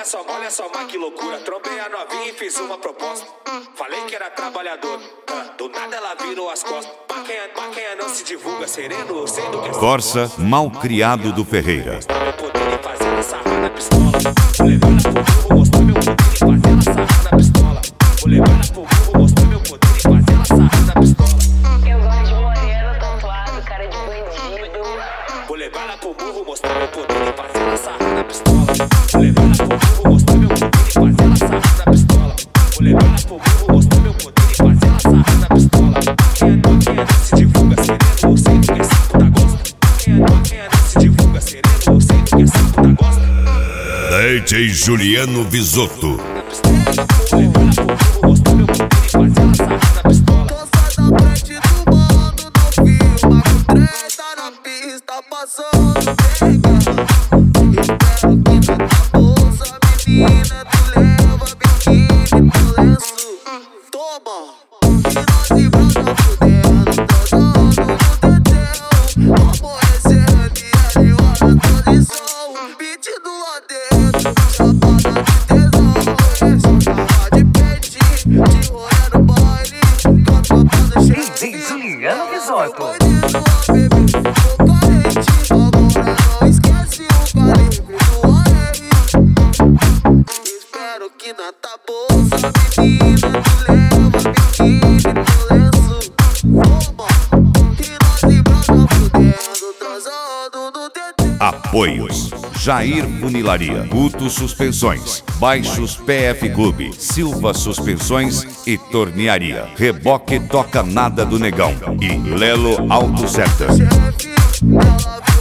olha só, mas que loucura. Trombei a novinha e fiz uma proposta. Falei que era trabalhador, do nada ela virou as costas. Pra quem não se divulga sereno, eu sei do que é. Corsa, malcriado do Ferreira. Meu poder e fazer ela sarrar na pistola. Vou levar ela pro burro, mostrar meu poder e fazer ela sarrar na pistola. Vou levar ela pro burro, mostrar meu poder e fazer ela sarrar na pistola. Eu gosto de moreno, tatuado, cara de bandido. Vou levar ela pro burro, mostrar meu poder e fazer ela sarrar na pistola. Vou levar ela pro burro, mostrar meu poder e fazer ela sarrar na pistola. Vou levar ela pro burro, mostrar meu poder e fazer ela sarrar na pistola. Quem não se divulga sereno, eu sei do que essa puta gosta. Quem não se divulga sereno, eu sei do que essa puta gosta. DJ Juliano Visotto. Vou levar ela pro burro, mostrar meu poder e fazer ela sarrar na pistola. Tô sai da frente do mano, não filma com treta na pista, passando pega. Espero que na tua bolsa, menina, tu leva biquíni pro lenço. Toma, que nós e brota fudendo, transando no teteu. Aborrecendo e animando a condição. Metido lá dentro, chapada de tesão. Chama de peitinho, de rolê no baile. Com a banda cheia DJ Juliano Visotto. Agora não esquece o calibre do AM. Espero que na tua bolsa, menina, tu leva biquíni pro lenço. Toma, que nós e brota fudendo, transando no teteu. Apoios: Jair Funilaria, Guto Suspensões, Baixos PF Clube, Silva Suspensões e Tornearia, Reboque Toca Nada do Negão e Lelo Auto Center. Chefe, ela